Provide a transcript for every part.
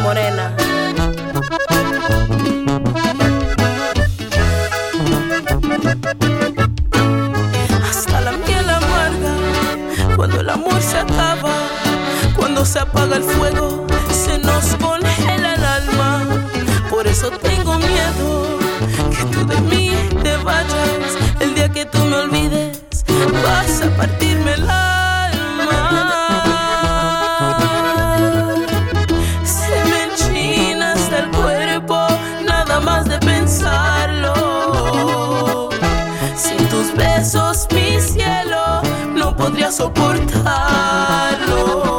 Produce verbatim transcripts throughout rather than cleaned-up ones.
morena. Hasta la miel amarga cuando el amor se acaba, cuando se apaga el fuego, se nos congela el alma. Por eso tengo miedo que tú de mí te vayas. El día que tú me olvides, vas a partirme el alma. Se me enchina hasta el cuerpo, nada más de pensarlo. Sin tus besos, mi cielo, no podría soportarlo.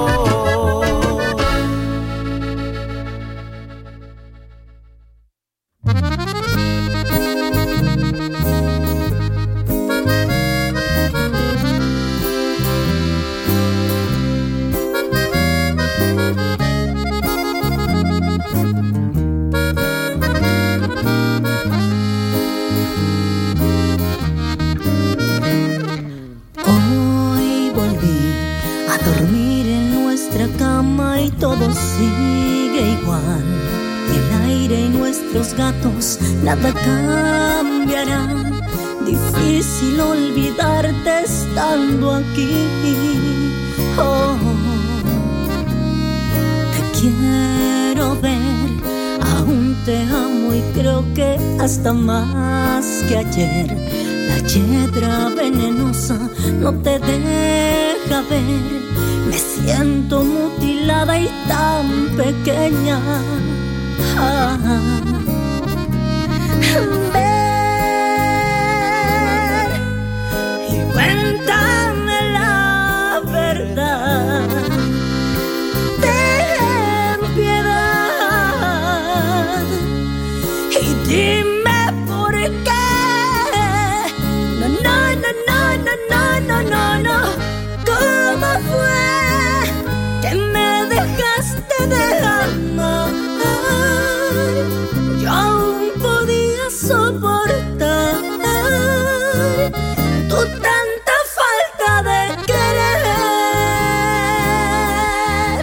Todo sigue igual, el aire y nuestros gatos, nada cambiará. Difícil olvidarte estando aquí. Oh, te quiero ver, aún te amo y creo que hasta más que ayer. La hiedra venenosa no te deja ver. Me siento mutilada y tan pequeña. Ah, ven y cuéntame la verdad. Ten piedad y dime por qué. No, no, no, no, no, no, no, no, no. ¿Cómo fue que me dejaste de amar? Yo aún podía soportar tu tanta falta de querer.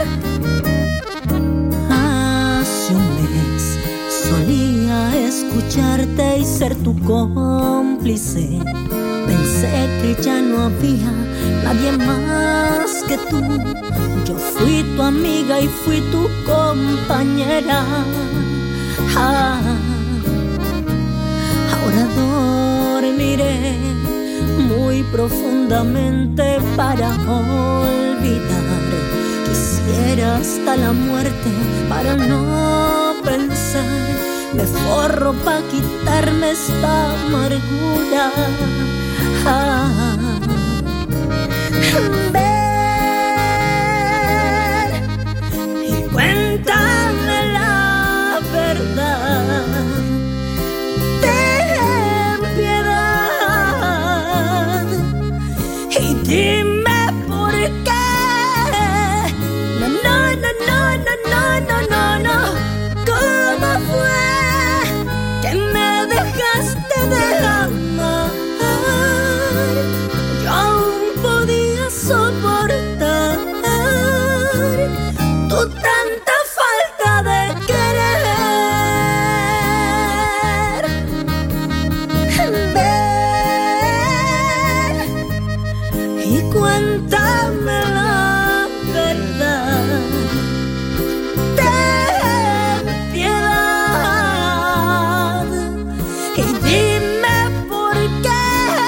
Hace un mes solía escucharte y ser tu cómplice. Pensé que ya no había nadie más que tú. Yo fui tu amiga y fui tu compañera. Ah, ahora dormiré muy profundamente para olvidar. Quisiera hasta la muerte para no pensar. Me forro pa' quitarme esta amargura. Ah, ven y cuéntame la verdad. Ten piedad y dime por qué. No, no, no, no, no, no, no, no, no. ¿Cómo fue que me dejaste de amar? Yo aún podía soportar tu tanta falta de querer. Ven y cuéntame la verdad. Ten piedad y dime por qué.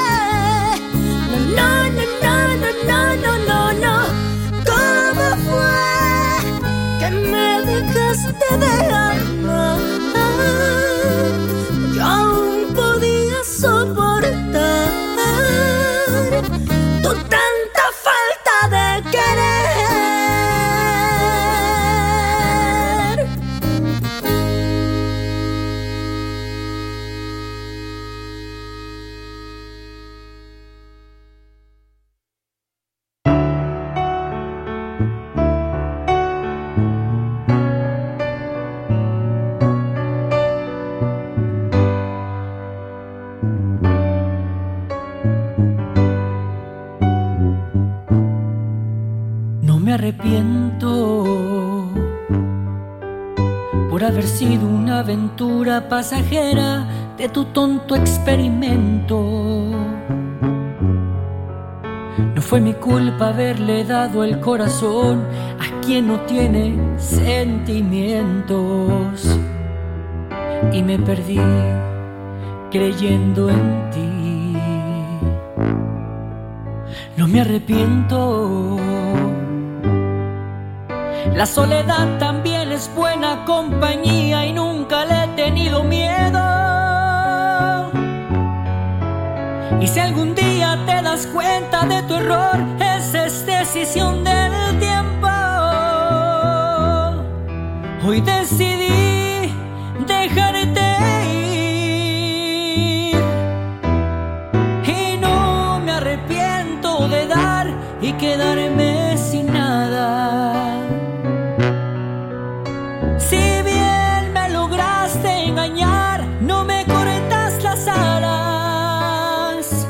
No, no, no, no, no, no, no, no. ¿Cómo fue que me dejaste de amar? Yo aún podía soportar tu tanta falta de querer. por haber sido una aventura pasajera de tu tonto experimento. No fue mi culpa haberle dado el corazón a quien no tiene sentimientos, y me perdí creyendo en ti. No me arrepiento. La soledad también es buena compañía y nunca le he tenido miedo. Y si algún día te das cuenta de tu error, esa es decisión del tiempo. Hoy decidí dejarte ir y no me arrepiento de dar y quedarme sin nada. Si bien me lograste engañar, no me cortas las alas.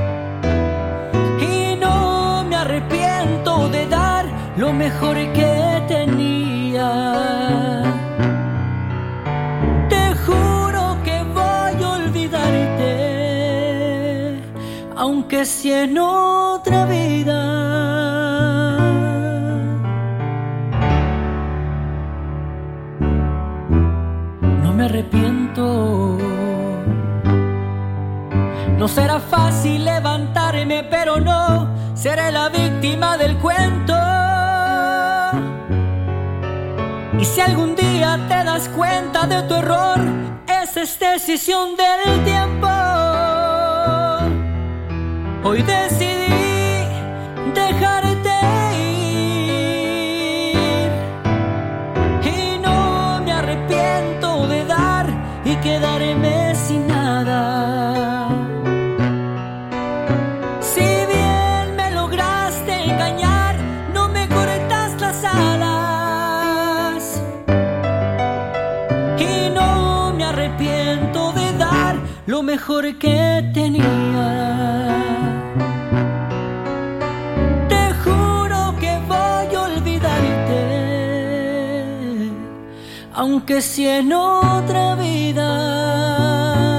Y no me arrepiento de dar lo mejor que tenía. Te juro que voy a olvidarte, aunque sea en otra vida. No me arrepiento. No será fácil levantarme, pero no seré la víctima del cuento. Y si algún día te das cuenta de tu error, esa es decisión del tiempo. Hoy decidí dejarte ir y no me arrepiento de dar y quedarme sin nada. Si bien me lograste engañar, no me cortas las alas. Y no me arrepiento de dar lo mejor que tenía. Te juro que voy a olvidarte, aunque sea en otra vida.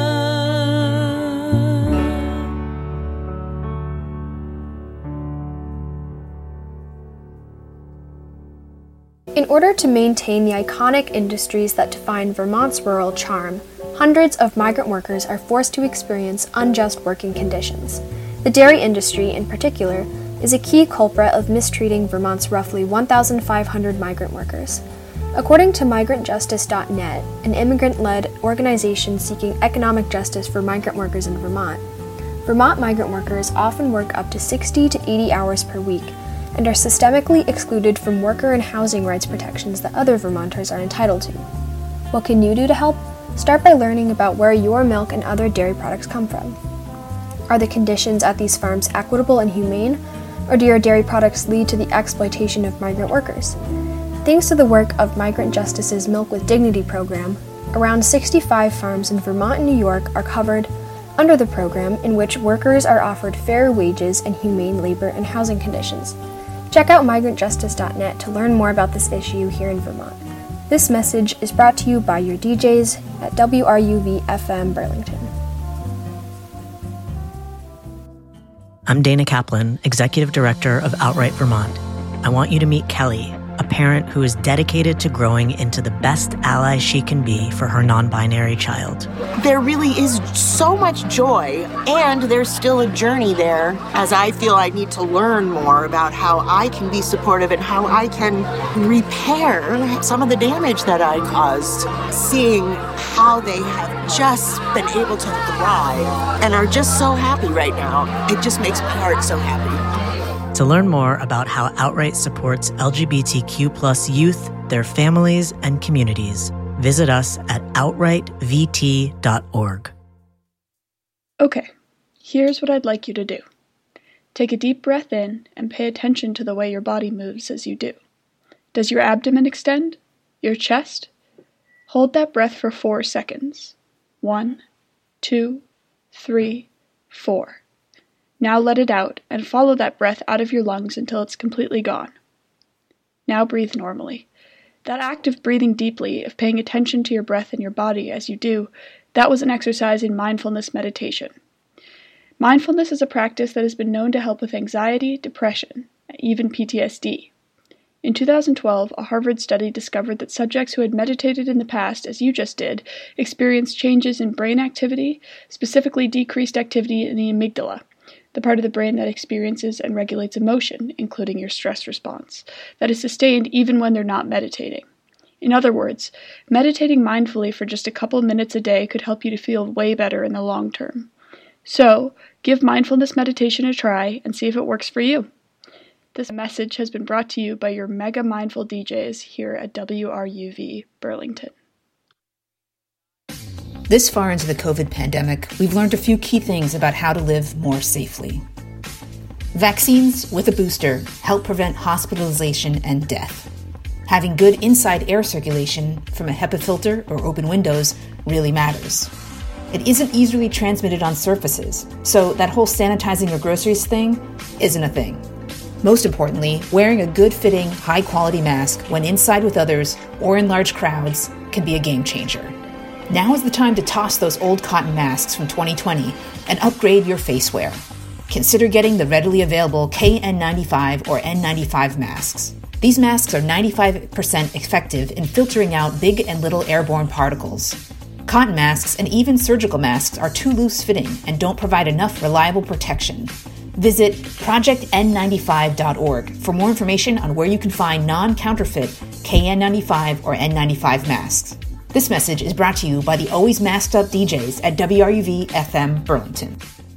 In order to maintain the iconic industries that define Vermont's rural charm, hundreds of migrant workers are forced to experience unjust working conditions. The dairy industry, in particular, is a key culprit of mistreating Vermont's roughly one thousand five hundred migrant workers. According to migrant justice dot net, an immigrant-led organization seeking economic justice for migrant workers in Vermont, Vermont migrant workers often work up to sixty to eighty hours per week and are systemically excluded from worker and housing rights protections that other Vermonters are entitled to. What can you do to help? Start by learning about where your milk and other dairy products come from. Are the conditions at these farms equitable and humane, or do your dairy products lead to the exploitation of migrant workers? Thanks to the work of Migrant Justice's Milk with Dignity program, around sixty-five farms in Vermont and New York are covered under the program, in which workers are offered fair wages and humane labor and housing conditions. Check out migrant justice dot net to learn more about this issue here in Vermont. This message is brought to you by your D Js at W R U V F M Burlington. I'm Dana Kaplan, Executive Director of Outright Vermont. I want you to meet Kelly, a parent who is dedicated to growing into the best ally she can be for her non-binary child. There really is so much joy, and there's still a journey there, as I feel I need to learn more about how I can be supportive and how I can repair some of the damage that I caused. Seeing how they have just been able to thrive and are just so happy right now, it just makes my heart so happy. To learn more about how Outright supports L G B T Q plus youth, their families, and communities, visit us at outright v t dot org. Okay, here's what I'd like you to do. Take a deep breath in and pay attention to the way your body moves as you do. Does your abdomen extend? Your chest? Hold that breath for four seconds. One, two, three, four. Now let it out and follow that breath out of your lungs until it's completely gone. Now breathe normally. That act of breathing deeply, of paying attention to your breath and your body as you do, that was an exercise in mindfulness meditation. Mindfulness is a practice that has been known to help with anxiety, depression, even P T S D. In two thousand twelve, a Harvard study discovered that subjects who had meditated in the past, as you just did, experienced changes in brain activity, specifically decreased activity in the amygdala, the part of the brain that experiences and regulates emotion, including your stress response, that is sustained even when they're not meditating. In other words, meditating mindfully for just a couple minutes a day could help you to feel way better in the long term. So, give mindfulness meditation a try and see if it works for you. This message has been brought to you by your mega mindful D Js here at W R U V Burlington. This far into the COVID pandemic, we've learned a few key things about how to live more safely. Vaccines with a booster help prevent hospitalization and death. Having good inside air circulation from a HEPA filter or open windows really matters. It isn't easily transmitted on surfaces, so that whole sanitizing your groceries thing isn't a thing. Most importantly, wearing a good-fitting, high-quality mask when inside with others or in large crowds can be a game changer. Now is the time to toss those old cotton masks from twenty twenty and upgrade your face wear. Consider getting the readily available K N ninety-five or N ninety-five masks. These masks are ninety-five percent effective in filtering out big and little airborne particles. Cotton masks and even surgical masks are too loose-fitting and don't provide enough reliable protection. Visit project N ninety-five dot org for more information on where you can find non-counterfeit K N ninety-five or N ninety-five masks. This message is brought to you by the always masked up D Js at W R U V F M Burlington.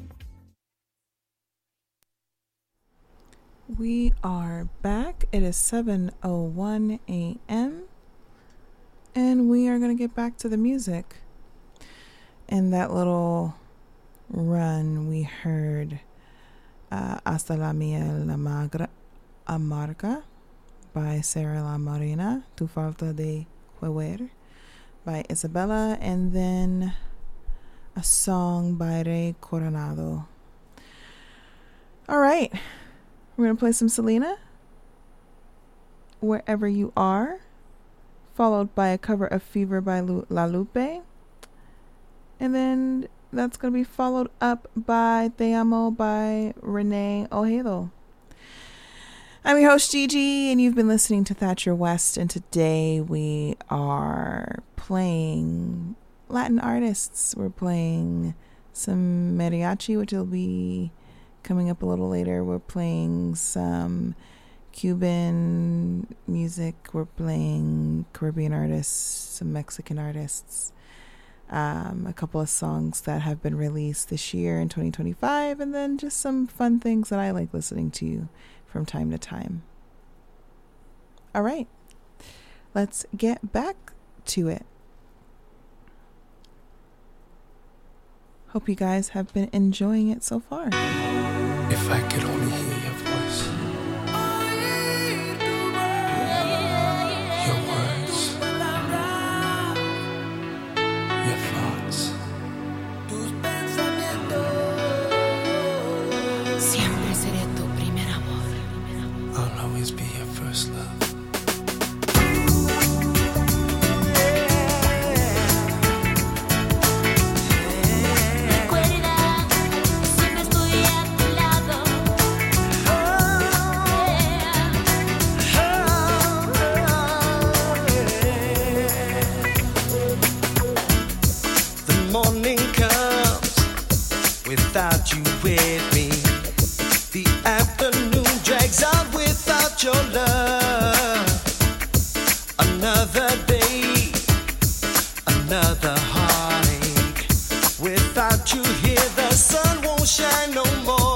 We are back. It is seven oh one a.m. and we are going to get back to the music. In that little run, we heard uh, Hasta la miel la magra, amarga by Sarah La Morena, Tu falta de juer by Isabella, and then a song by Rey Coronado. All right, we're going to play some Selena, Wherever You Are, followed by a cover of Fever by La Lupe, and then that's going to be followed up by Te Amo by Renee Ojeda. I'm your host, Gigi, and you've been listening to Thatcher West, and today we are playing Latin artists. We're playing some mariachi, which will be coming up a little later. We're playing some Cuban music. We're playing Caribbean artists, some Mexican artists, um, a couple of songs that have been released this year in twenty twenty-five, and then just some fun things that I like listening to from time to time. All right, let's get back to it. Hope you guys have been enjoying it so far. If I could only hear your voice, your words, your thoughts. Siempre seré tu primer amor. I'll always be your first love. Without you with me, the afternoon drags on without your love. Another day, another heartache. Without you here, the sun won't shine no more.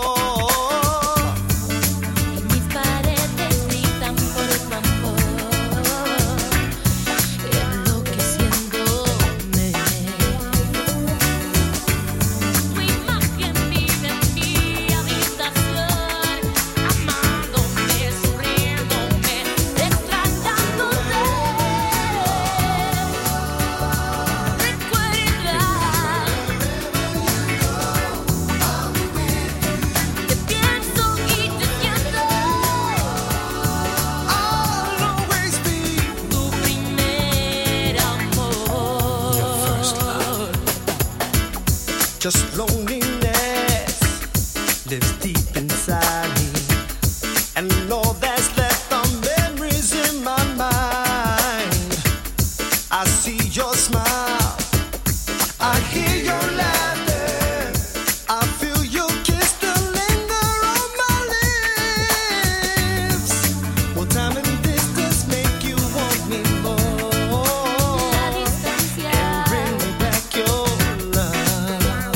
Just loneliness lives deep inside me, and all that's left are memories in my mind. I see your smile, I hear your laughter, I feel your kiss still linger on my lips. Will time and distance make you want me more and bring me back your love?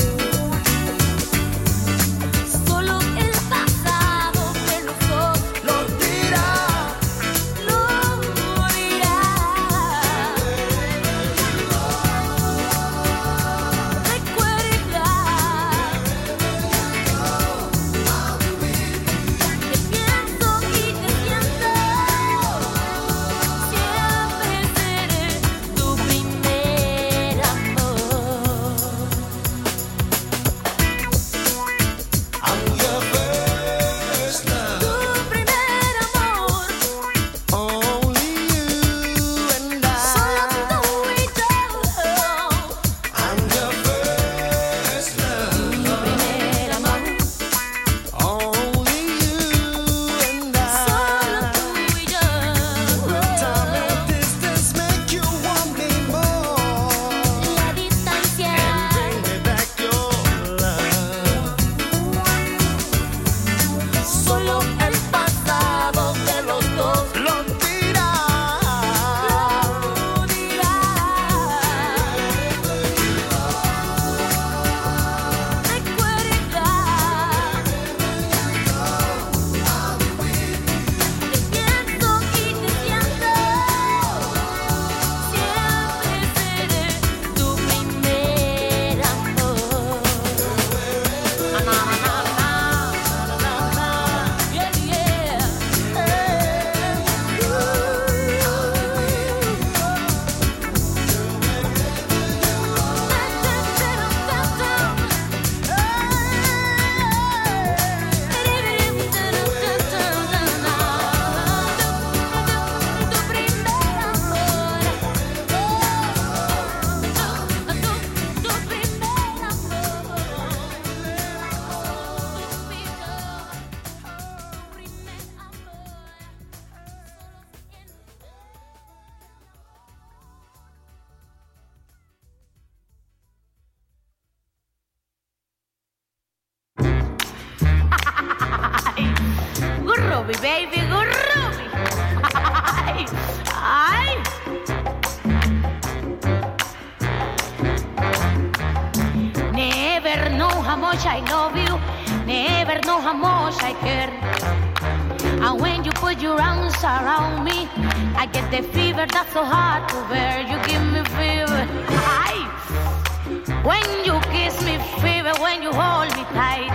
Solo el pasado de los dos Lo dirá, lo dirá. Recuerda que pienso y te siento. Siempre seré tu primer amor. I'm your first love. Tu primer amor. Only you and I. Solo tú y yo. I'm your first love. Tu primer amor. Only you and I. Solo tú y yo. Will time and distance make you want me more La distancia. and bring me back your love? Solo el pasado de los dos Lo dirá. lo dirá. Recuerda que pienso y te siento. Siempre seré tu primer amor. Yeah, yeah. Groovy, baby, groovy. Ay, ay. Never know how much I love you. Never know how much I care. And when you put your arms around me, I get the fever that's so hard to bear. You give me fever. Ay. When you kiss me, fever. When you hold me tight.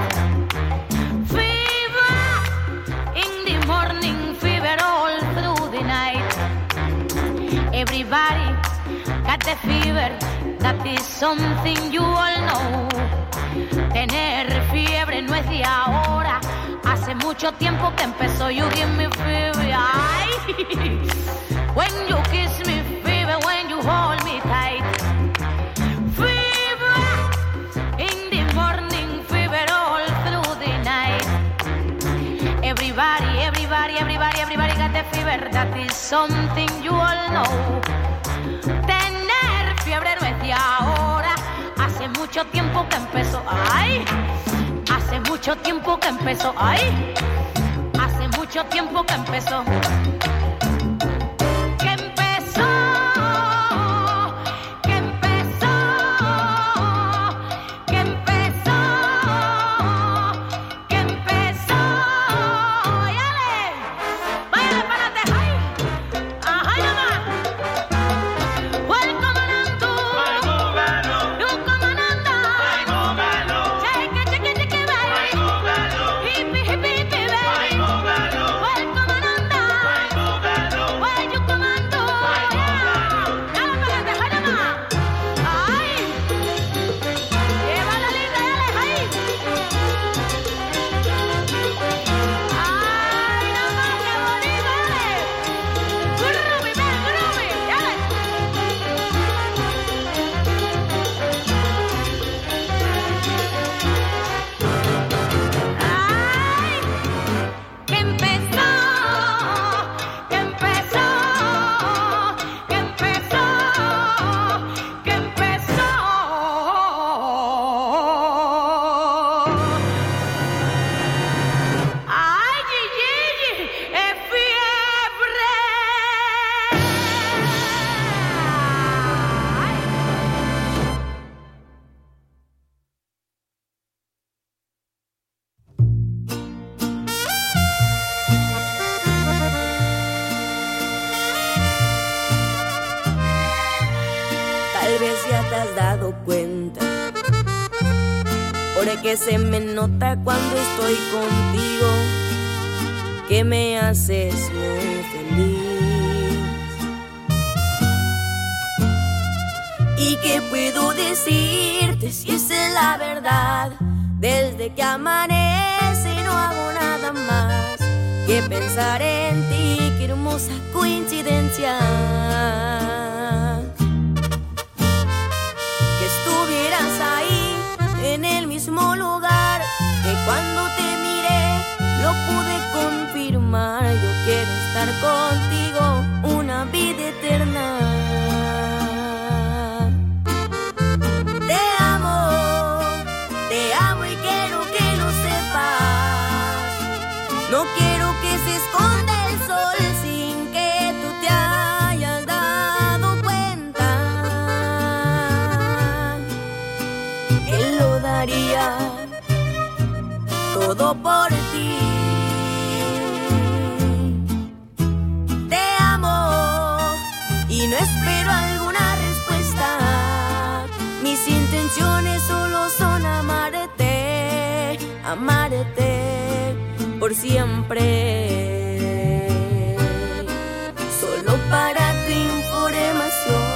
Fever in the morning, fever all through the night. Everybody got the fever, that is something you all know. Tener fiebre no es de ahora, hace mucho tiempo que empezó. You give me fever, ay. When you kiss me, fever, when you hold me tight. Fever in the morning, fever all through the night. Everybody, everybody, everybody, everybody got the fever, that is something you all know. Tener fiebre no es de ahora, hace mucho tiempo que empezó. Ay, hace mucho tiempo que empezó. Ay, hace mucho tiempo que empezó. Que empezó, que empezó, que empezó, que empezó. Yale, váyale para adelante, ay, ajá, nomás. Welcome on to, you come on under. Cheque, cheque, cheque, baby. Hippie, hippie, hippie, baby. Welcome on under. hayas dado cuenta, porque se me nota cuando estoy contigo que me haces muy feliz. ¿Y qué puedo decirte si esa es la verdad? Desde que amanece no hago nada más que pensar en ti. Qué hermosa coincidencia que estuvieras ahí en el mismo lugar, que cuando te miré lo pude confirmar. Yo quiero estar contigo una vida eterna. Te amo, te amo y quiero que lo sepas. No quiero que se esconda el sol sin que tú te hayas dado cuenta. Él lo daría todo por ti. Te amo y no espero alguna respuesta. Mis intenciones solo son amarte, amarte por siempre. Solo para tu información,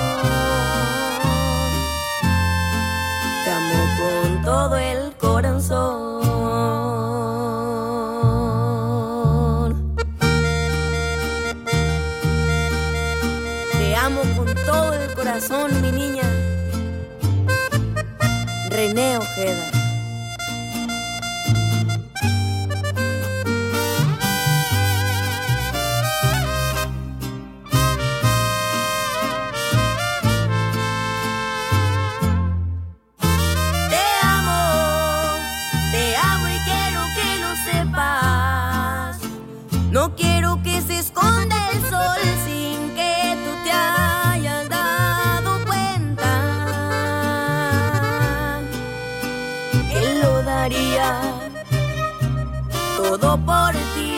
te amo con todo el corazón. Te amo con todo el corazón, mi niña. René Ojeda. Te amo, te amo y quiero que lo sepas. No quiero que se esconda el sol sin que tú te hayas dado cuenta. Él lo daría todo por ti.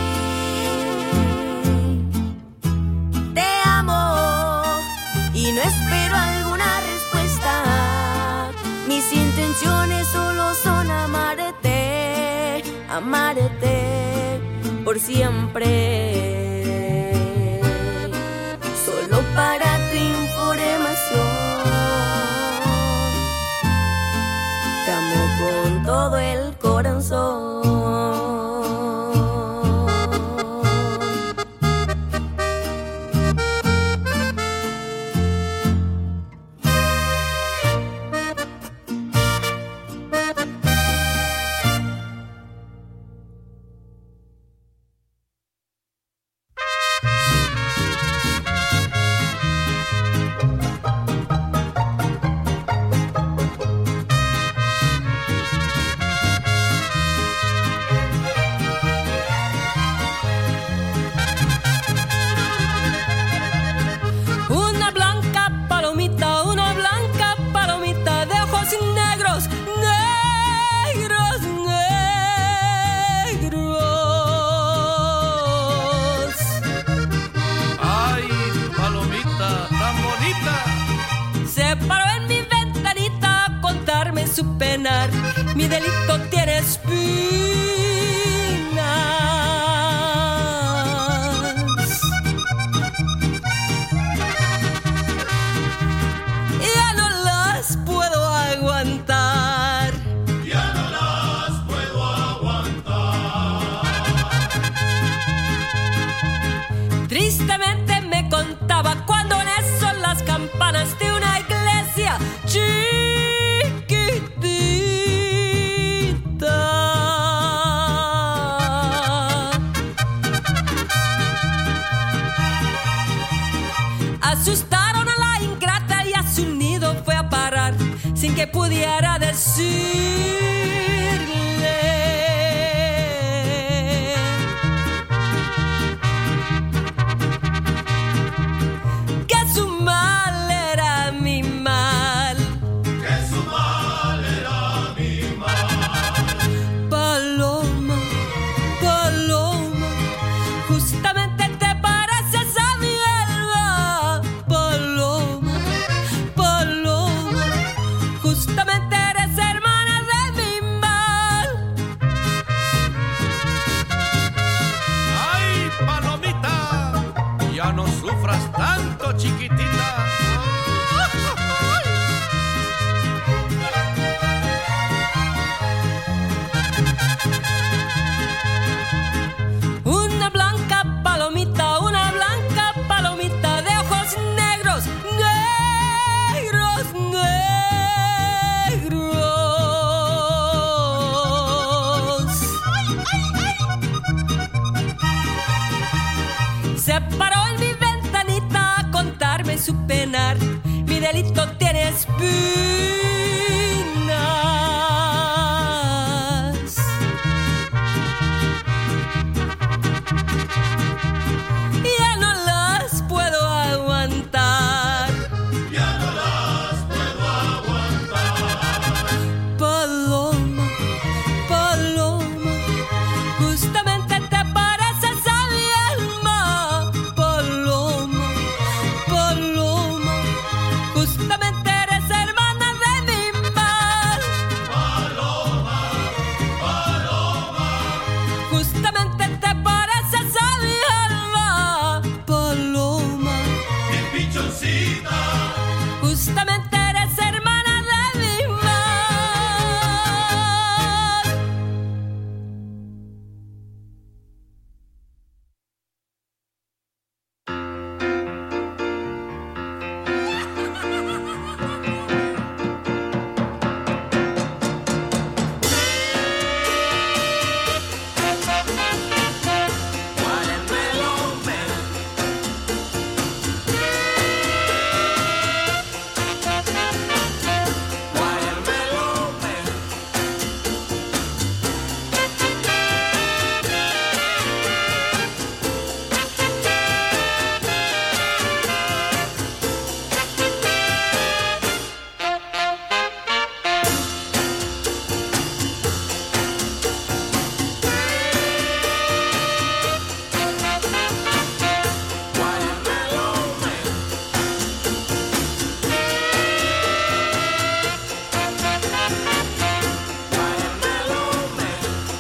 Te amo y no espero alguna respuesta. Mis intenciones solo son amarte, amarte por siempre. Solo para tu información, te amo con todo el corazón. Una blanca palomita, una blanca palomita de ojos negros, negros, negros. Ay, palomita tan bonita. Se paró en mi ventanita a contarme su penar. Mi delito tiene espinas. Ya no las puedo aguantar. Ya no las puedo aguantar. Tristemente me contaba cuando en eso las campanas de una iglesia chiquitita asustaron a la ingrata y a su nido fue a parar sin que pudiera decirle que su mal era mi mal. Que su mal era mi mal. Paloma, paloma, justamente te pareces a mi alma. Paloma, paloma, su penar. Mi delito tiene espinas. Ya no las puedo aguantar. Ya no las puedo aguantar. Paloma, paloma, justamente te pareces a mi alma. Paloma, paloma, justamente eres hermana de mi mal. Paloma, paloma, justamente te pareces a mi alma. Paloma, mi pichoncita, justamente eres hermana de mi mal. Watermelon Man. Watermelon Man. Watermelon Man. Watermelon Man.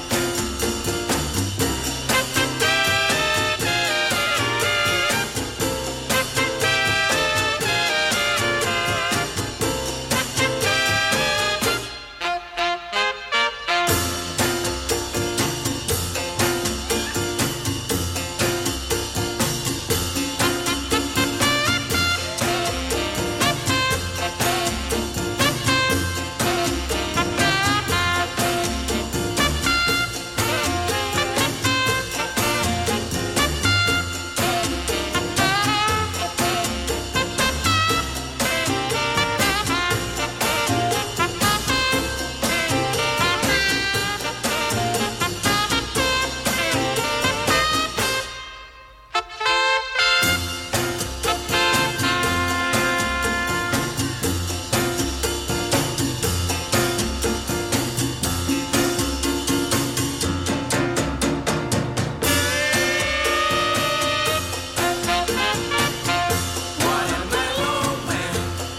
Watermelon Man.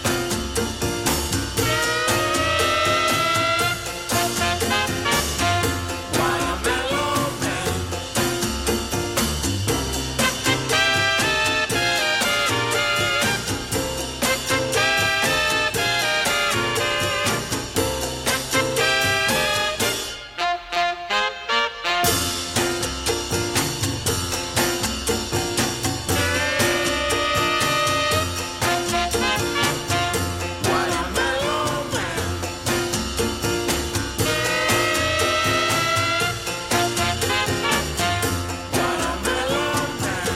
Watermelon Man. Watermelon Man. Watermelon Man.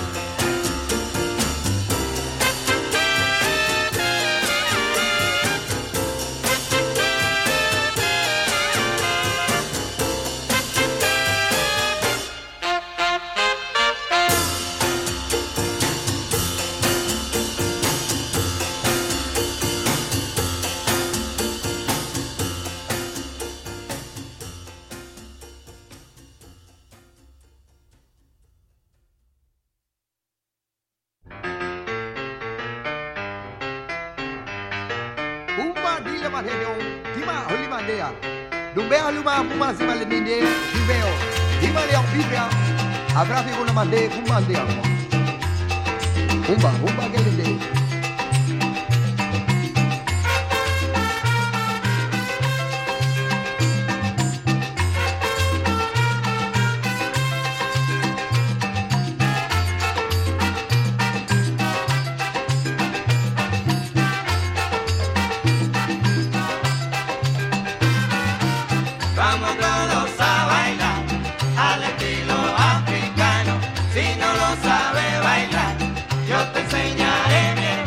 Umba dila madeno, tima holima dea. Dumbe haluma puma zima leminde, dibeo. Dima leong bibia. Abrafi kuna mande kuma dea. Umba, umba gelinde. Vamos todos a bailar al estilo africano. Si no lo sabes bailar, yo te enseñaré bien.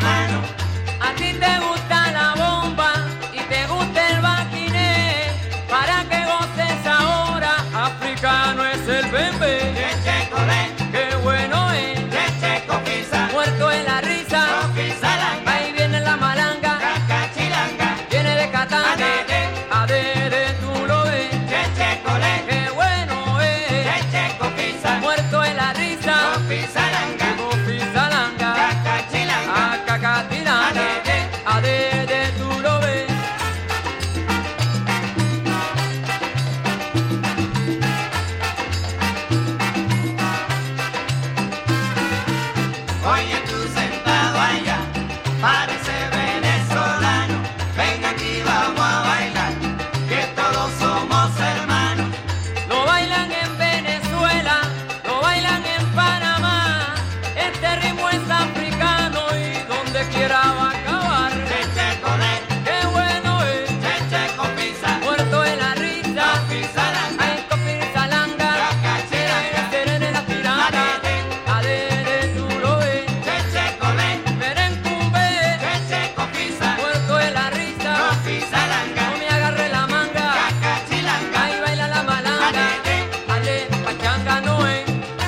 adede tú lo ves. Oye, tú sentado allá, parece venezolano. Ven aquí, vamos a bailar, que todos somos hermanos. Lo bailan en Venezuela, lo bailan en Panamá. Este ritmo es africano y donde quiera va a acabar. Cheche con él, qué bueno es. cheche con pizza, Muerto de la risa, pizza langa, ay, con pizza langa. cachiranga, Serene la pirata, adede tú lo ves. cheche con él, Merencumbe, cheche con pizza, muerto de la risa. pizza langa, No me agarre la manga, cachilanga, ahí baila la malanga. Ale, pachanga no es.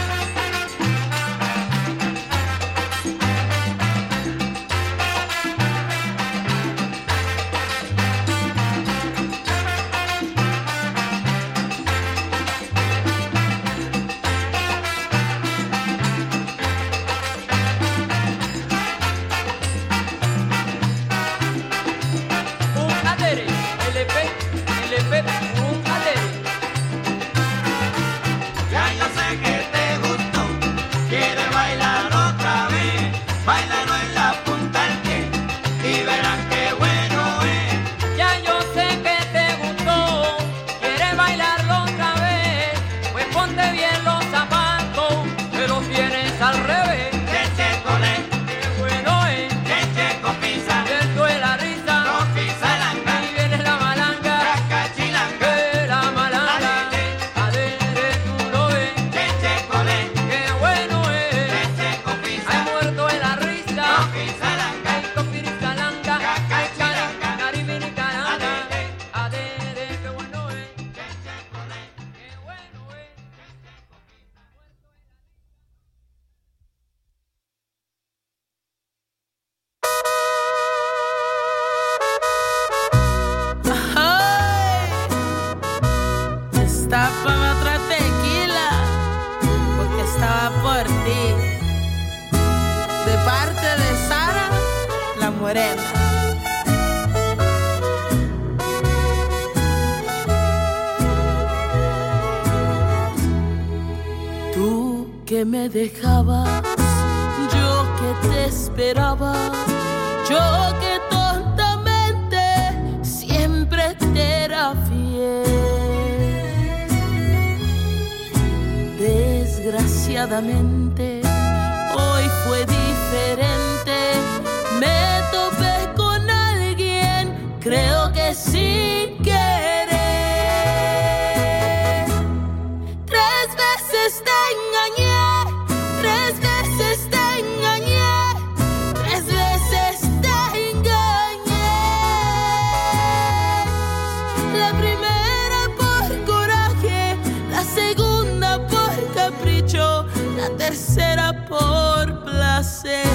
Un adere, L P, L P, un adere. ya yo sé que te gustó, quieres bailar otra vez, bailalo en la punta del pie y verán qué bueno es. Ya yo sé que te gustó, quieres bailarlo otra vez. Pues ponte bien los zapatos, que los tienes al revés. Cheche con él, Qué bueno es, cheche con pizza, dentro de la risa. pizza langa, Ahí viene la malanga, cachilanga, que la malanga. Adere tú lo ves, cheche con él, qué bueno es. cheche con pizza, Hay muerto de la risa, pizza langa, ay, con pirizalanga. Ay, caranga, caribini, caranga. Adere, qué bueno es. cheche con él. Qué bueno es. Ay, destápame otra tequila, porque estaba por ti. De parte de Sara, la morena. Tú que me dejabas, yo que te esperaba, yo que tontamente siempre te era fiel. Desgraciadamente, hoy fue diferente. Me topé con alguien, creo que sin querer. Tres veces te engañé, tres veces te engañé, tres veces te engañé. La primera por coraje, la segunda por capricho, la tercera por placer.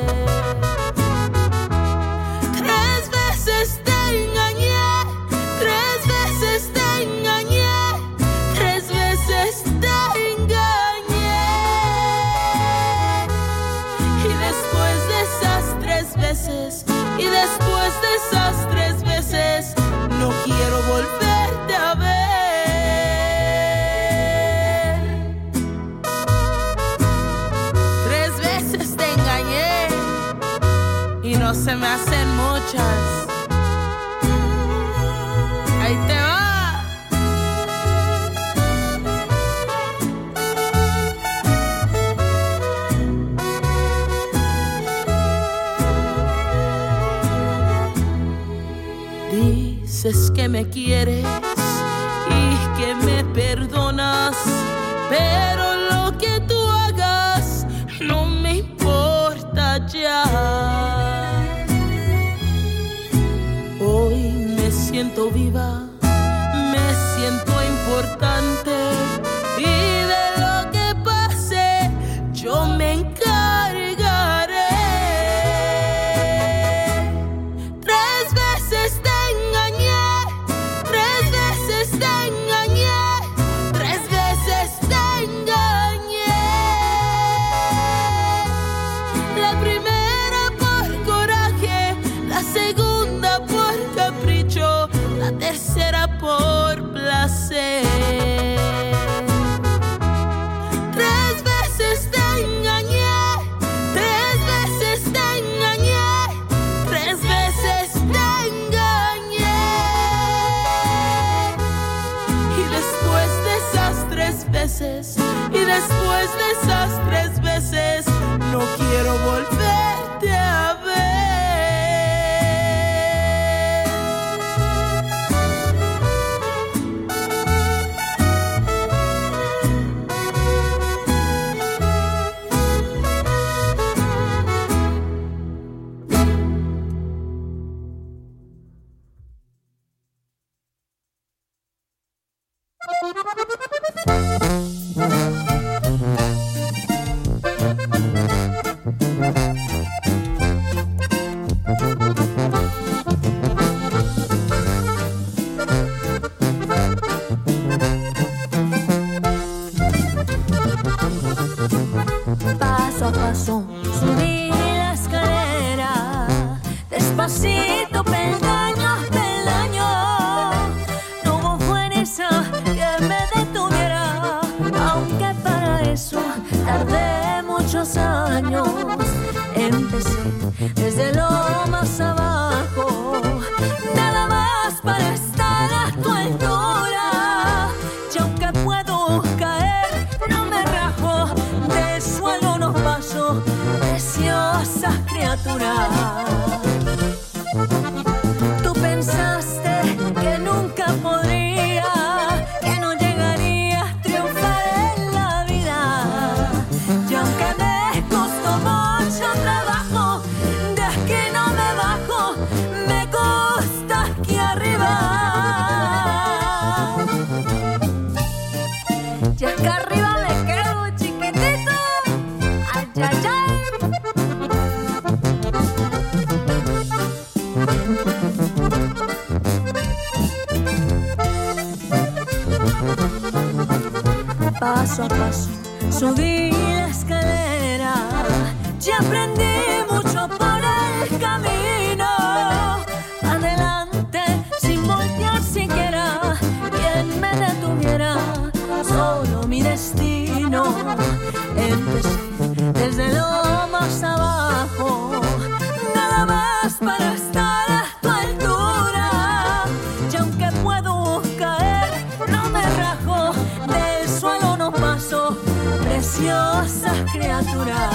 Tres veces te engañé, tres veces te engañé, tres veces te engañé. Y después de esas tres veces, y después de esas tres veces, no quiero volverte a ver. Tres veces te engañé y no se me hacen muchas. Ahí te va. Dices que me quieres y que me perdonas, pero lo que tú hagas no me importa ya. Hoy me siento viva, me siento importante, y de lo que pase yo me encargaré. Tres veces te engañé, tres veces te engañé, tres veces te engañé. La primera por coraje, la segunda Después de esas tres veces, no quiero volverte a ver. Paso a paso subí la escalera, despacito, peldaño a peldaño. No hubo fuerza que me detuviera, aunque para eso tardé muchos años. Empecé desde lo más abajo, nada más para estar a tu altura. Y aunque puedo caer, no me rajo, del suelo no paso, preciosa criatura. Tú pensaste que nunca podría, que no llegaría a triunfar en la vida. Y aunque me costó mucho trabajo, de aquí no me bajo, me gusta aquí arriba. Y acá arriba me quedo chiquitito, ay, ay, ay. Paso a paso subí la escalera y aprendí mucho por el camino. Adelante sin voltear siquiera, quien me detuviera, solo mi destino. Empecé desde lo más abajo, nada más para estar a tu altura. Y aunque puedo caer, no me rajo, del suelo no paso, preciosa criatura.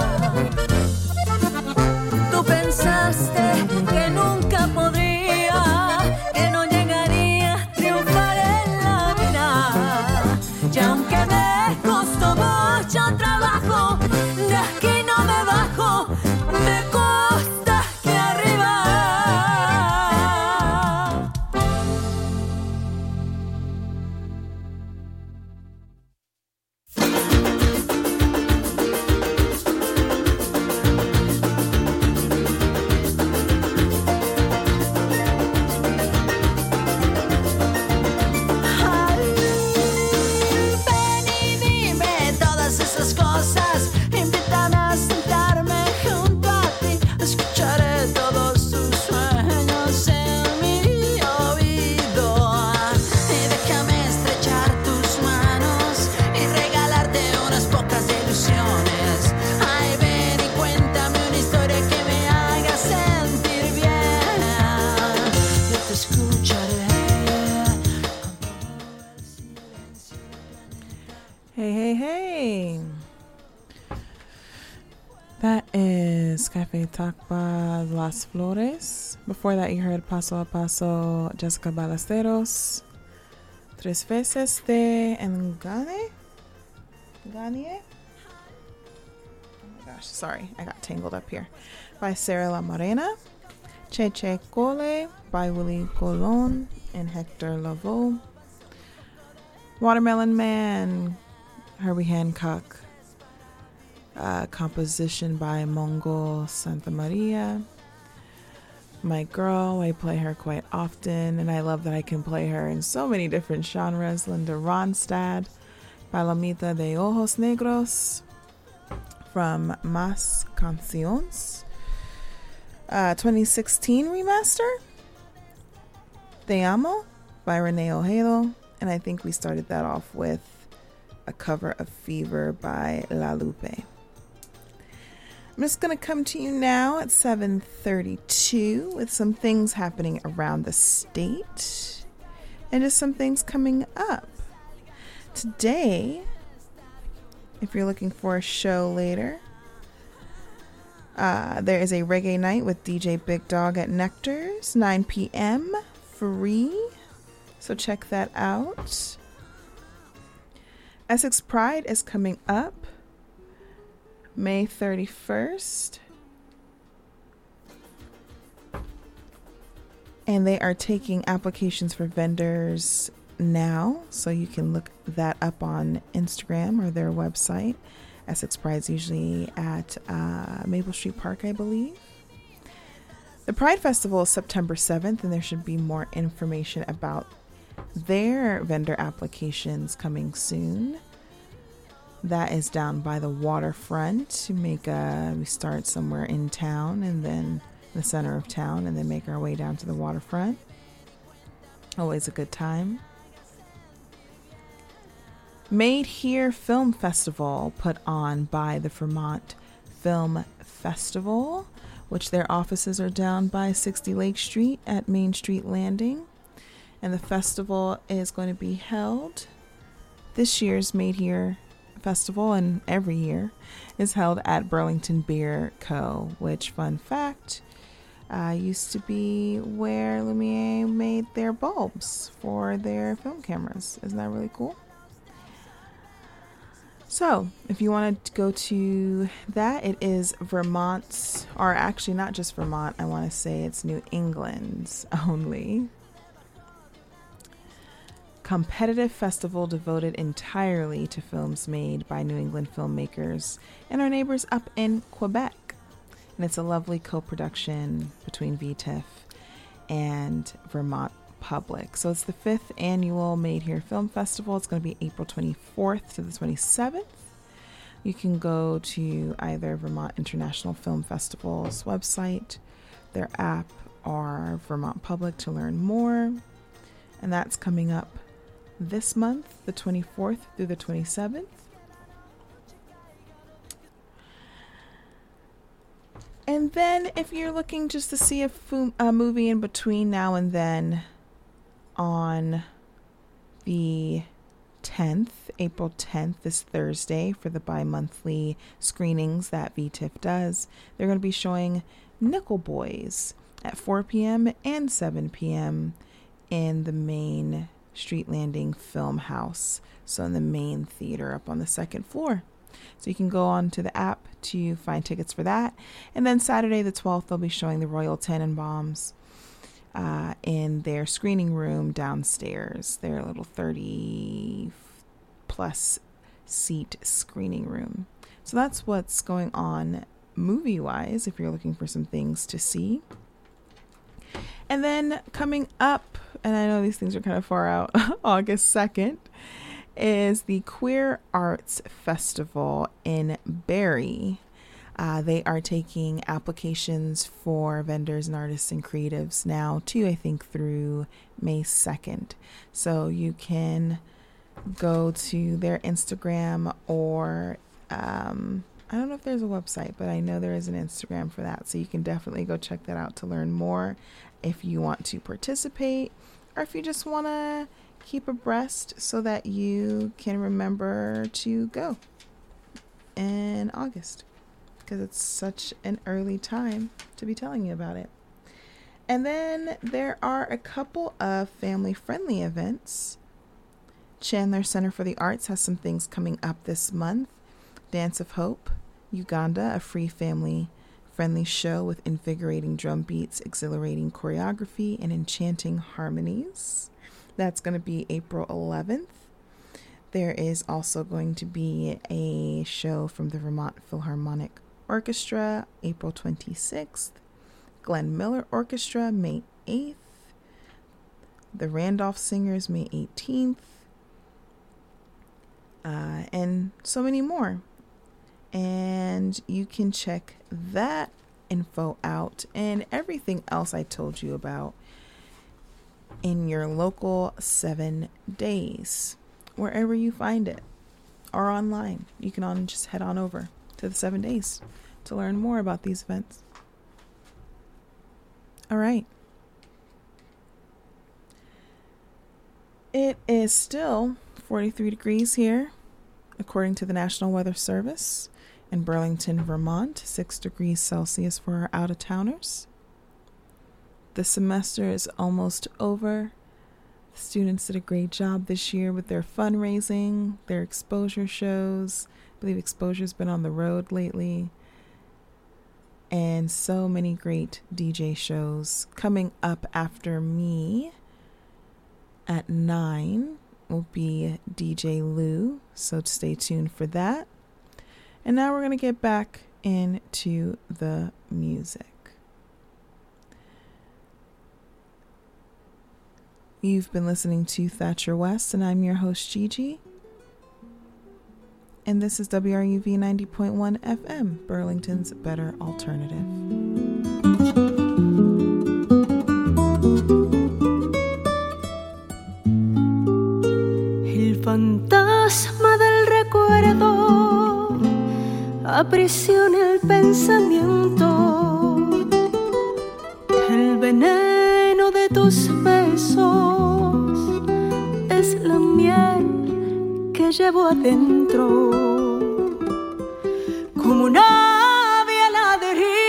Tú pensaste que nunca podría, que no llegaría a triunfar en la vida. Y aunque me costó mucho trabajo, de aquí no me bajo, me gusta aquí arriba. Ven y dime todas esas cosas, invítame a sentarme junto a ti, escucharé todos tus sueños en mi oído. Y déjame estrechar tus manos y regalarte unas pocas ilusiones. Ay, ven y cuéntame una historia que me haga sentir bien. Yo te escucharé. Hey, hey, hey. That is Cafe Tacpa Las Flores. Before that, you heard Paso a Paso, Jessica Ballesteros. Tres veces de Engane? Engane? Oh my gosh, sorry, I got tangled up here. By Sarah La Morena. Che Che Cole by Willie Colon and Hector Lavoe. Watermelon Man, Herbie Hancock. Uh, composition by Mongol Santa Maria. My girl, I play her quite often, and I love that I can play her in so many different genres. Linda Ronstadt, Palomita de Ojos Negros, from Más Canciones. Uh, twenty sixteen remaster, Te Amo by Renee Ojeda, and I think we started that off with a cover of Fever by La Lupe. I'm just going to come to you now at seven thirty-two with some things happening around the state and just some things coming up. Today if you're looking for a show later. Uh, there is a reggae night with D J Big Dog at Nectar's, nine p.m. free. So check that out. Essex Pride is coming up May thirty-first. And they are taking applications for vendors now. So you can look that up on Instagram or their website. Essex Pride's usually at uh, Maple Street Park, I believe. The Pride Festival is September seventh, and there should be more information about their vendor applications coming soon. That is down by the waterfront. To make a, we start somewhere in town and then the center of town, and then make our way down to the waterfront. Always a good time. Made Here Film Festival, put on by the Vermont Film Festival, which their offices are down by sixty Lake Street at Main Street Landing. And the festival is going to be held. This year's Made Here Festival, and every year, is held at Burlington Beer Co., which, fun fact, uh, used to be where Lumiere made their bulbs for their film cameras. Isn't that really cool? So, if you want to go to that, it is Vermont's, or actually not just Vermont, I want to say it's New England's only competitive festival devoted entirely to films made by New England filmmakers and our neighbors up in Quebec. And it's a lovely co-production between V T I F and Vermont Public. So it's the fifth annual Made Here Film Festival. It's going to be April twenty-fourth to the twenty-seventh. You can go to either Vermont International Film Festival's website, their app, or Vermont Public to learn more. And that's coming up this month, the twenty-fourth through the twenty-seventh. And then if you're looking just to see a, fo- a movie in between now and then, on the tenth, April tenth, this Thursday, for the bi-monthly screenings that V T I F does, they're going to be showing Nickel Boys at four p.m. and seven p.m. in the main Street Landing Film House, so in the main theater up on the second floor. So you can go on to the app to find tickets for that. And then Saturday the twelfth, they'll be showing the Royal Tenenbaums uh, in their screening room downstairs, their little thirty plus seat screening room. So that's what's going on movie wise if you're looking for some things to see. And then coming up, and I know these things are kind of far out, August second, is the Queer Arts Festival in Barrie. Uh, they are taking applications for vendors and artists and creatives now too, I think through May second. So you can go to their Instagram, or um, I don't know if there's a website, but I know there is an Instagram for that. So you can definitely go check that out to learn more if you want to participate, or if you just want to keep abreast so that you can remember to go in August, because it's such an early time to be telling you about it. And then there are a couple of family-friendly events. Chandler Center for the Arts has some things coming up this month. Dance of Hope, Uganda, a free family-friendly show with invigorating drum beats, exhilarating choreography, and enchanting harmonies. That's going to be April eleventh. There is also going to be a show from the Vermont Philharmonic Orchestra, April twenty-sixth. Glenn Miller Orchestra, May eighth. The Randolph Singers, May eighteenth. Uh, and so many more. And you can check that info out and everything else I told you about in your local seven days, wherever you find it, or online. You can on just head on over to the seven days to learn more about these events. All right. It is still forty-three degrees here, according to the National Weather Service. In Burlington, Vermont, six degrees Celsius for our out-of-towners. The semester is almost over. The students did a great job this year with their fundraising, their exposure shows. I believe exposure's been on the road lately. And so many great D J shows. Coming up after me at nine will be D J Lou, so stay tuned for that. And now we're going to get back into the music. You've been listening to Thatcher West, and I'm your host, Gigi. And this is W R U V ninety point one F M, Burlington's Better Alternative. El fantasma del recuerdo aprisiona el pensamiento, el veneno de tus besos es la miel que llevo adentro, como un ave a la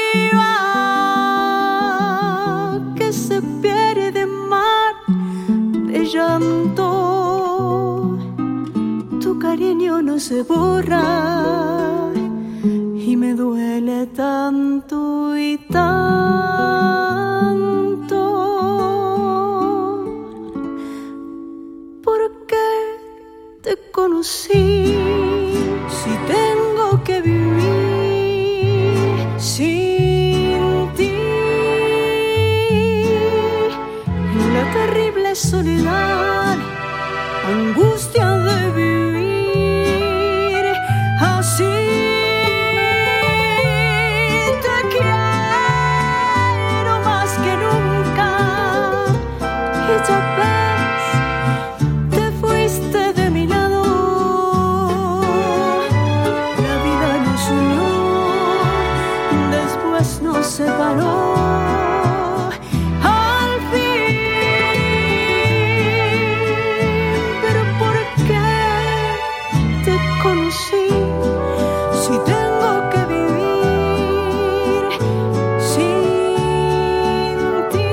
deriva que se pierde en mar de llanto. Tu cariño no se borra y me duele tanto y tanto, porque te conocí. Si tengo que vivir sin ti, en la terrible soledad, angustia de vivir así. Separó al fin, pero ¿por qué te conocí? Si tengo que vivir sin ti,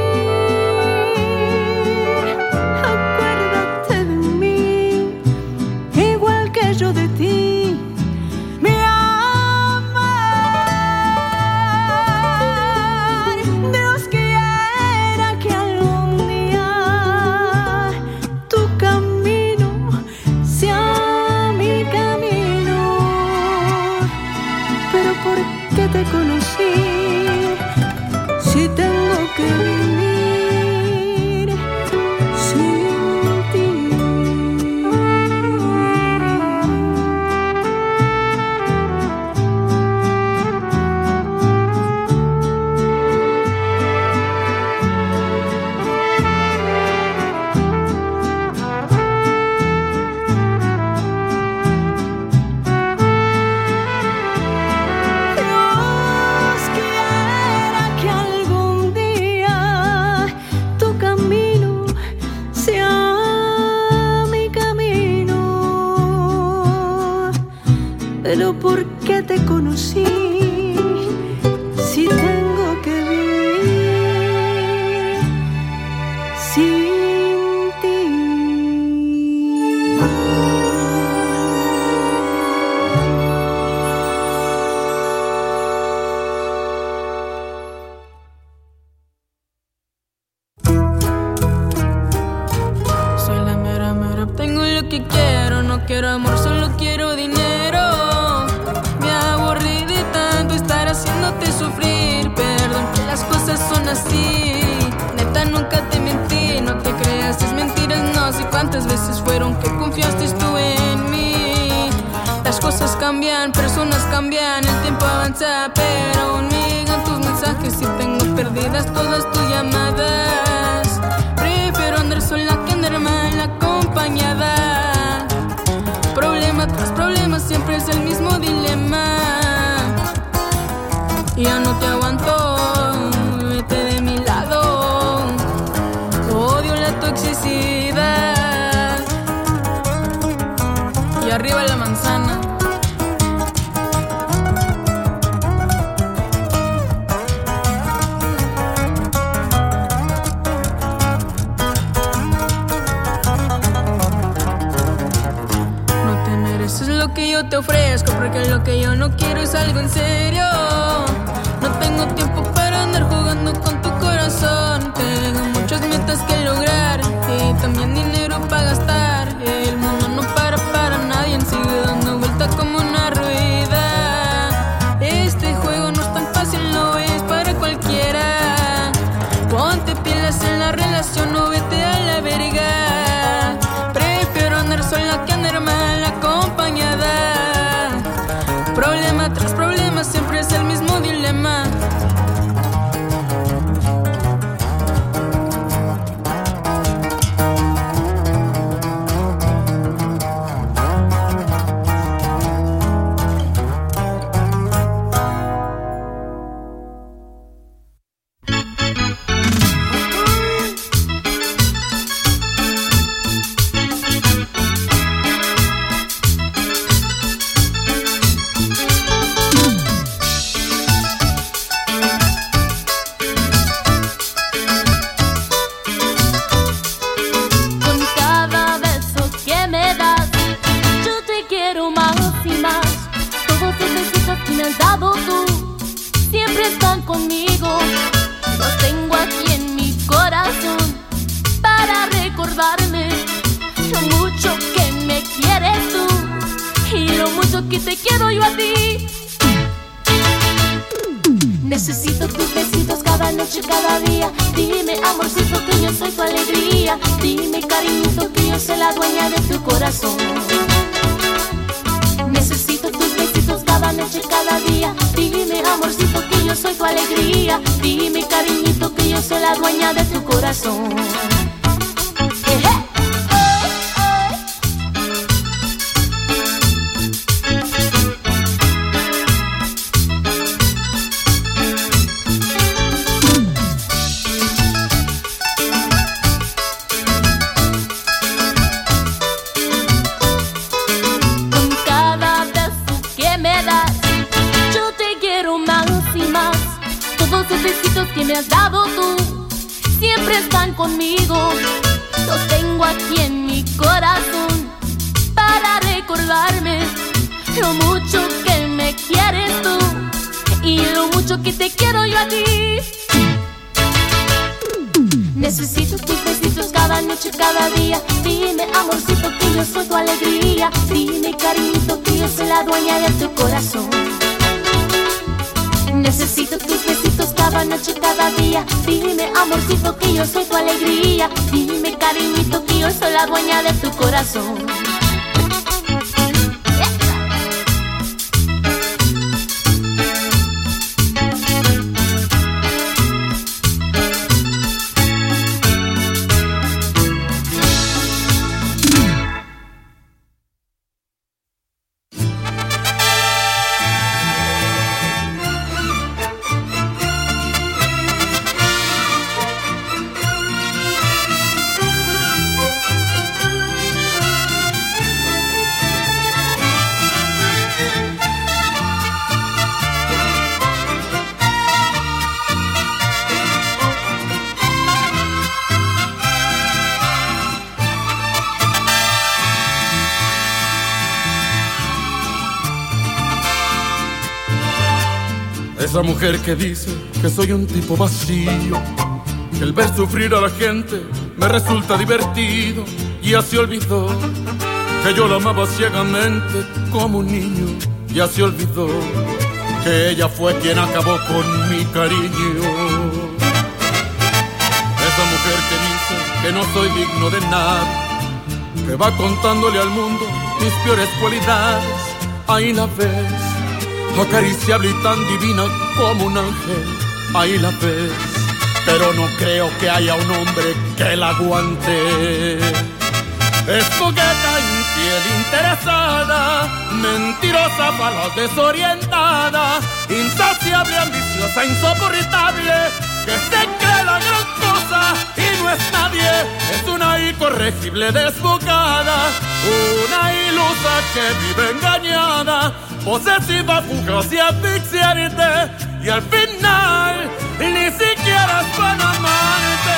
acuérdate de mí, igual que yo de ti. Te conocí, si tengo que vivir sin ti. Pero ¿por qué te conocí? Si tengo que vivir sin ti. Soy la mera mera, obtengo lo que quiero. No quiero amor, solo quiero dinero. Haciéndote sufrir, perdón que las cosas son así. Neta, nunca te mentí, no te creas, es mentiras, no sé cuántas veces fueron que confiaste tú en mí. Las cosas cambian, personas cambian, el tiempo avanza, pero aún me llegan tus mensajes y tengo perdidas todas tus llamadas. Prefiero andar sola que andar mal acompañada. Problema tras problema, siempre es el mismo dilema. Ya no te aguanto, vete de mi lado. Odio la toxicidad. Y arriba la manzana. yo te ofrezco, porque lo que yo no quiero es algo en serio. No tengo tiempo para andar jugando con tu corazón. Tengo muchas metas que lograr y también dinero para gastar. El mundo no para para nadie, sigue dando vuelta como una rueda. Este juego no es tan fácil, no es para cualquiera. Ponte pilas en la relación, no vete a la verga. Prefiero andar sola que andar mal acompañada. Problema tras problema, siempre es el mismo dilema. Necesito tus besitos cada noche, cada día. Dime, amorcito, que yo soy tu alegría. Dime, cariñito, que yo soy la dueña de tu corazón. Necesito tus besitos cada noche, cada día. Dime, amorcito, que yo soy tu alegría. Dime, cariñito, que yo soy la dueña de tu corazón. Que me has dado tú siempre están conmigo. Los tengo aquí en mi corazón para recordarme lo mucho que me quieres tú y lo mucho que te quiero yo a ti. Necesito tus besitos cada noche, cada día. Dime, amorcito, que yo soy tu alegría. Dime, cariñito, que yo soy la dueña de tu corazón. Necesito tus besitos cada noche, cada día. Dime, amorcito, que yo soy tu alegría. Dime, cariñito, que yo soy la dueña de tu corazón. Esa mujer que dice que soy un tipo vacío, que el ver sufrir a la gente me resulta divertido. Ya se olvidó que yo la amaba ciegamente como un niño. Ya se olvidó que ella fue quien acabó con mi cariño. Esa mujer que dice que no soy digno de nada, que va contándole al mundo mis peores cualidades. Ahí la ves, acariciable y tan divina como un ángel, ahí la ves, pero no creo que haya un hombre que la aguante. Es coqueta, infiel, interesada, mentirosa, falaz, desorientada, insaciable, ambiciosa, insoportable, que se cree la gran cosa y no es nadie. Es una incorregible desbocada, una ilusa que vive engañada, posesiva, fugaz y asfixiante, y al final ni siquiera es para amarte.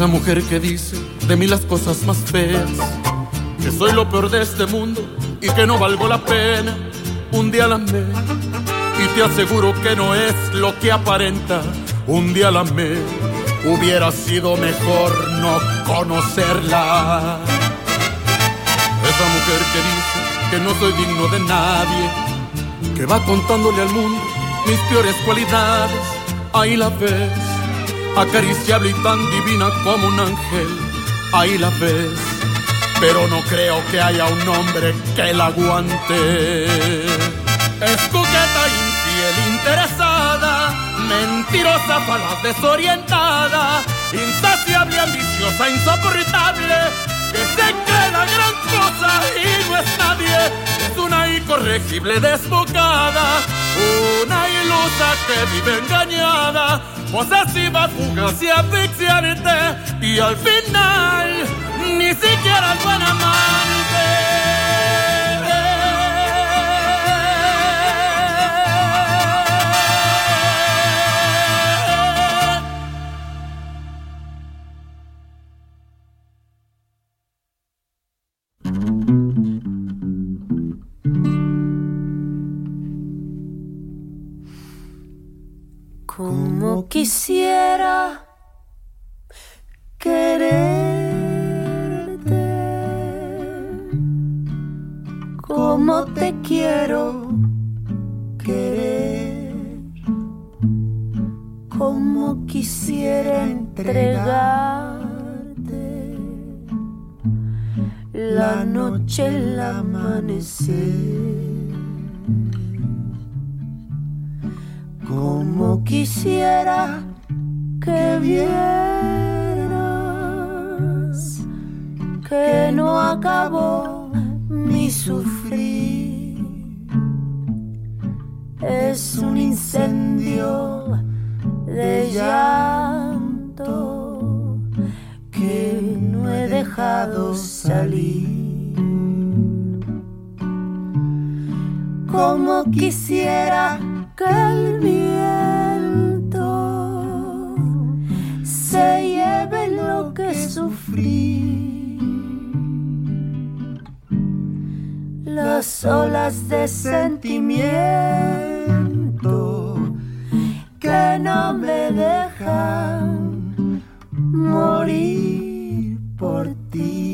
Esa mujer que dice de mí las cosas más feas, que soy lo peor de este mundo y que no valgo la pena. Un día la amé y te aseguro que no es lo que aparenta. Un día la amé, hubiera sido mejor no conocerla. Esa mujer que dice que no soy digno de nadie, que va contándole al mundo mis peores cualidades. Ahí la ves, acariciable y tan divina como un ángel. Ahí la ves, pero no creo que haya un hombre que la aguante. Es coqueta, infiel, interesada, mentirosa, falaz, desorientada, insaciable, ambiciosa, insoportable, que se cree la gran cosa y no es nadie. Es una incorregible desbocada, una ilusa que vive engañada, posesiva, fugaz y asfixiante, y al final ni siquiera es buen amante. Como quisiera quererte, como te quiero querer, como quisiera entregarte la noche, el amanecer. Como quisiera que vieras que no acabó mi sufrir. Es un incendio de llanto que no he dejado salir. Como quisiera que el viento se lleve lo que sufrí, las olas de sentimiento que no me dejan morir por ti.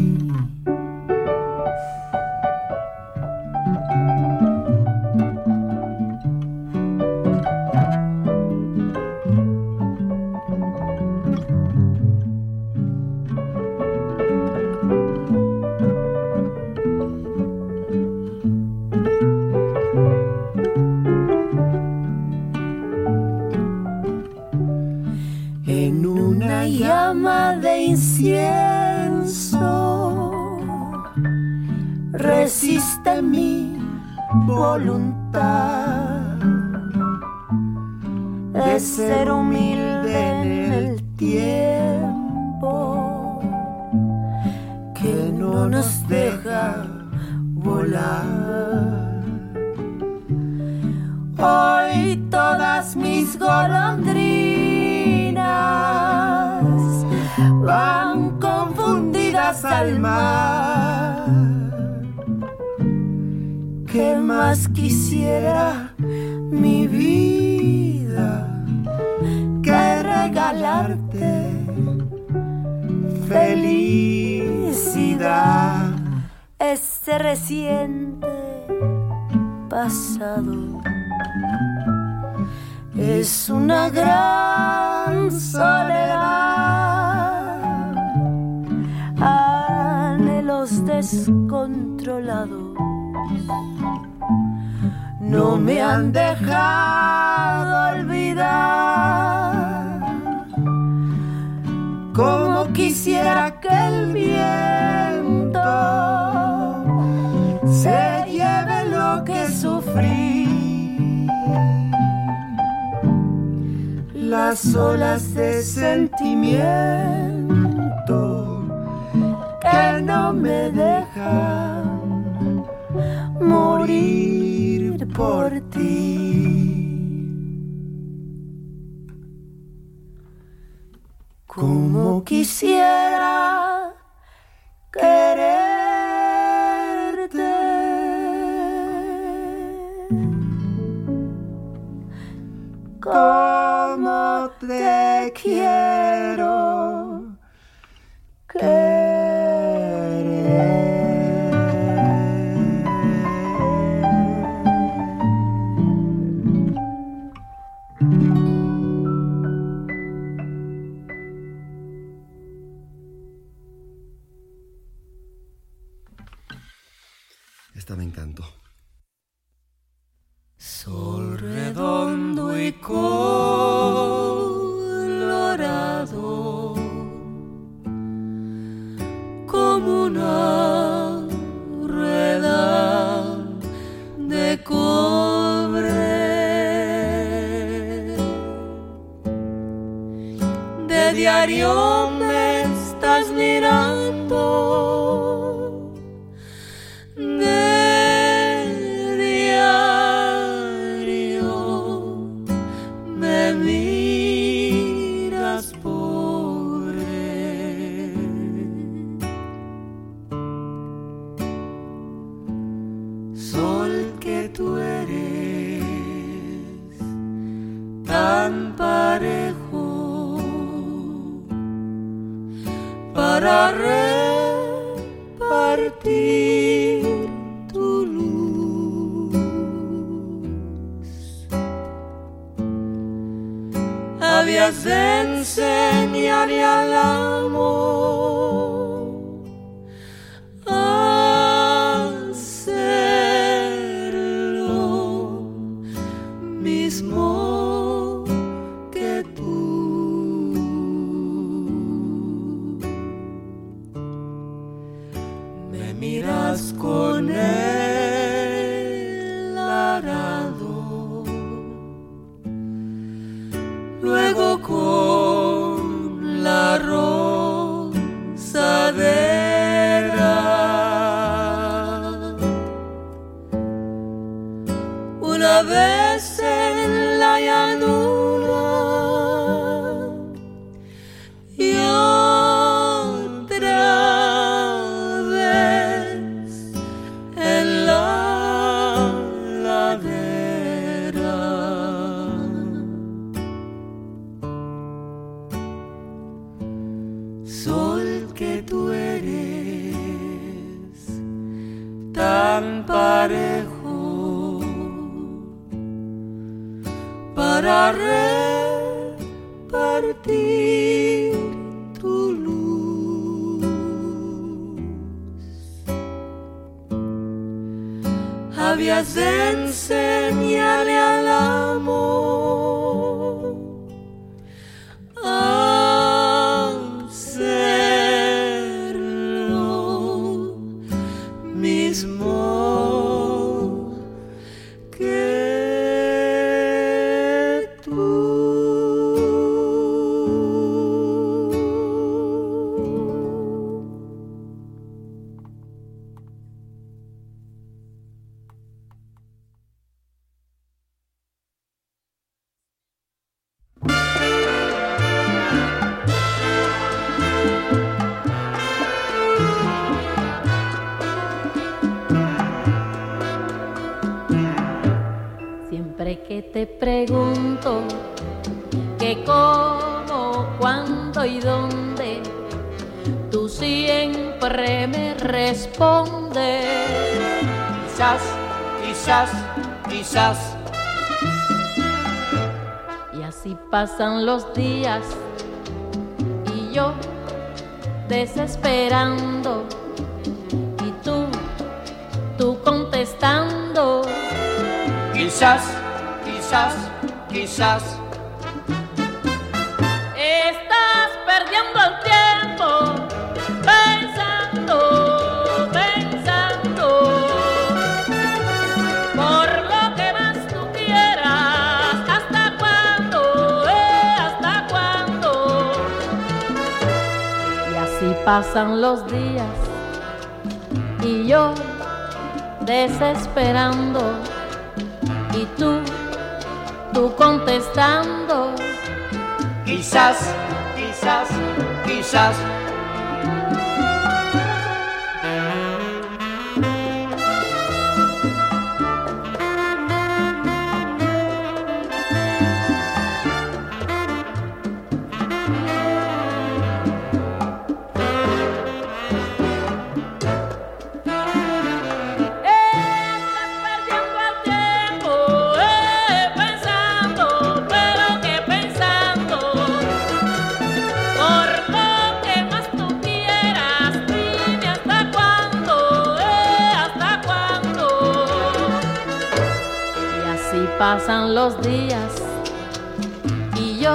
Llama de incienso resiste mi voluntad de ser humilde en el tiempo que no nos deja volar. Hoy todas mis golondrinas van confundidas al mar. ¿Qué más quisiera mi vida que regalarte felicidad? Ese reciente pasado es una gran soledad, anhelos descontrolados no me han dejado olvidar. Como quisiera que el viento se lleve lo que sufrí, las olas de sentimiento que no me dejan morir por ti. Como quisiera quererte, como te quiero querer. Esta me encantó. Sol redondo y colorado, como una rueda de cobre, de diario me estás mirando, de miras, pobre. Sol que tú eres tan parejo para repartir tu luz. Habías de enseñarle al amor a hacer lo mismo que tú. Me miras con el arado, luego con la rosadera. Una vez en la llanura y otra vez en la ladera. Sol que tú eres tan parejo para repartir tu luz. Habías de enseñarle al amor a ser lo mismo que tú. Siempre que te pregunto qué, cómo, cuándo y dónde, tú siempre me respondes quizás, quizás, quizás. Y así pasan los días y yo desesperando y tú, tú contestando quizás, quizás, quizás. Estás perdiendo el tiempo pensando, pensando por lo que más tú quieras. ¿Hasta cuándo? Eh, ¿hasta cuándo? Y así pasan los días y yo desesperando y tú, tú contestando quizás, quizás, quizás. Pasan los días y yo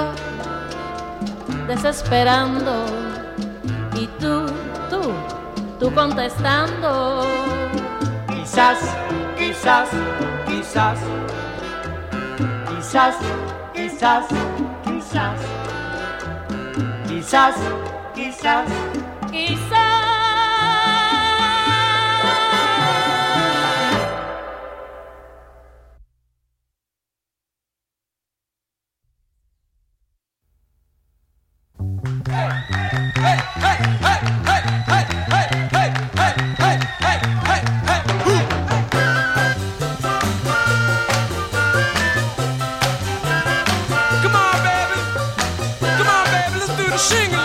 desesperando y tú, tú, tú contestando. Quizás, quizás, quizás, quizás, quizás, quizás, quizás, quizás, quizás. Sing